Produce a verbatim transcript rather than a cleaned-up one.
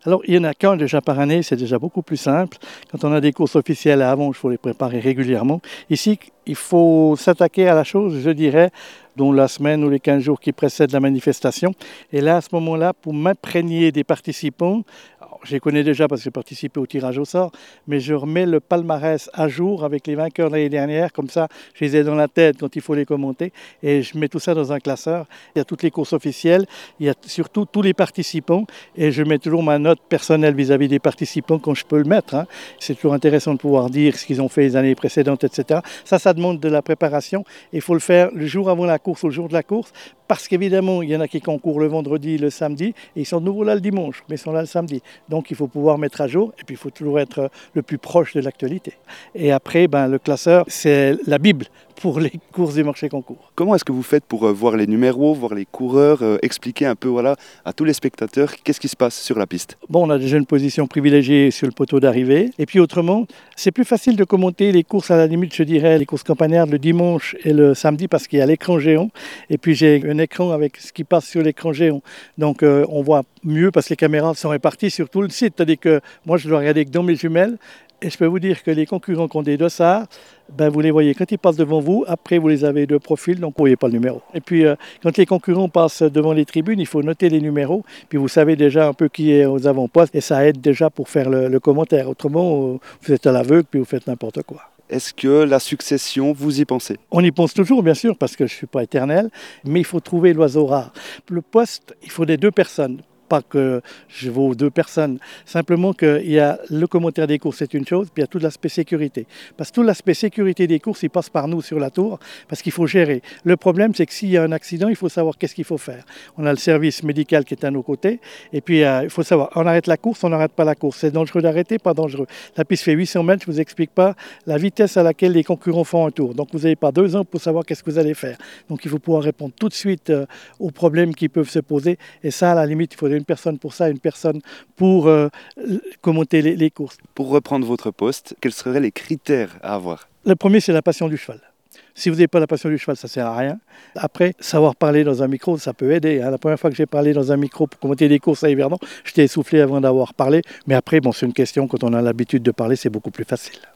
Alors, il y en a qu'un déjà par année, c'est déjà beaucoup plus simple. Quand on a des courses officielles à Avon, il faut les préparer régulièrement. Ici, il faut s'attaquer à la chose, je dirais, dont la semaine ou les quinze jours qui précèdent la manifestation. Et là, à ce moment-là, pour m'imprégner des participants, alors, je les connais déjà parce que j'ai participé au tirage au sort, mais je remets le palmarès à jour avec les vainqueurs de l'année dernière. Comme ça, je les ai dans la tête quand il faut les commenter. Et je mets tout ça dans un classeur. Il y a toutes les courses officielles, il y a surtout tous les participants. Et je mets toujours ma note personnelle vis-à-vis des participants quand je peux le mettre. Hein. C'est toujours intéressant de pouvoir dire ce qu'ils ont fait les années précédentes, et cetera. Ça, ça demande de la préparation. Il faut le faire le jour avant la course ou le jour de la course, parce qu'évidemment, il y en a qui concourent le vendredi, le samedi, et ils sont de nouveau là le dimanche, mais ils sont là le samedi. Donc il faut pouvoir mettre à jour, et puis il faut toujours être le plus proche de l'actualité. Et après, ben, le classeur, c'est la Bible pour les courses du marché concours. Comment est-ce que vous faites pour euh, voir les numéros, voir les coureurs, euh, expliquer un peu voilà, à tous les spectateurs qu'est-ce qui se passe sur la piste? Bon, on a déjà une position privilégiée sur le poteau d'arrivée. Et puis autrement, c'est plus facile de commenter les courses à la limite, je dirais, les courses campagnardes le dimanche et le samedi parce qu'il y a l'écran géant. Et puis j'ai un écran avec ce qui passe sur l'écran géant. Donc euh, on voit mieux parce que les caméras sont réparties sur tout le site. C'est-à-dire que moi, je dois regarder que dans mes jumelles. Et je peux vous dire que les concurrents qui ont des dossards, ben vous les voyez quand ils passent devant vous, après vous les avez de profil, donc vous ne voyez pas le numéro. Et puis euh, quand les concurrents passent devant les tribunes, il faut noter les numéros, puis vous savez déjà un peu qui est aux avant-postes, et ça aide déjà pour faire le, le commentaire. Autrement, vous êtes à l'aveugle, puis vous faites n'importe quoi. Est-ce que la succession, vous y pensez? On y pense toujours, bien sûr, parce que je ne suis pas éternel, mais il faut trouver l'oiseau rare. Le poste, il faut des deux personnes. Pas que je vaux deux personnes, simplement qu'il y a le commentaire des courses, c'est une chose, puis il y a tout l'aspect sécurité. Parce que tout l'aspect sécurité des courses, il passe par nous sur la tour, parce qu'il faut gérer. Le problème, c'est que s'il y a un accident, il faut savoir qu'est-ce qu'il faut faire. On a le service médical qui est à nos côtés, et puis euh, il faut savoir, on arrête la course, on n'arrête pas la course. C'est dangereux d'arrêter, pas dangereux. La piste fait huit cents mètres, je ne vous explique pas la vitesse à laquelle les concurrents font un tour. Donc vous n'avez pas deux ans pour savoir qu'est-ce que vous allez faire. Donc il faut pouvoir répondre tout de suite euh, aux problèmes qui peuvent se poser, et ça, à la limite, il faudrait une personne pour ça, une personne pour euh, commenter les, les courses. Pour reprendre votre poste, quels seraient les critères à avoir? Le premier, c'est la passion du cheval. Si vous n'avez pas la passion du cheval, ça ne sert à rien. Après, savoir parler dans un micro, ça peut aider. Hein. La première fois que j'ai parlé dans un micro pour commenter des courses à Yverdon, j'étais essoufflé avant d'avoir parlé. Mais après, bon, c'est une question, quand on a l'habitude de parler, c'est beaucoup plus facile.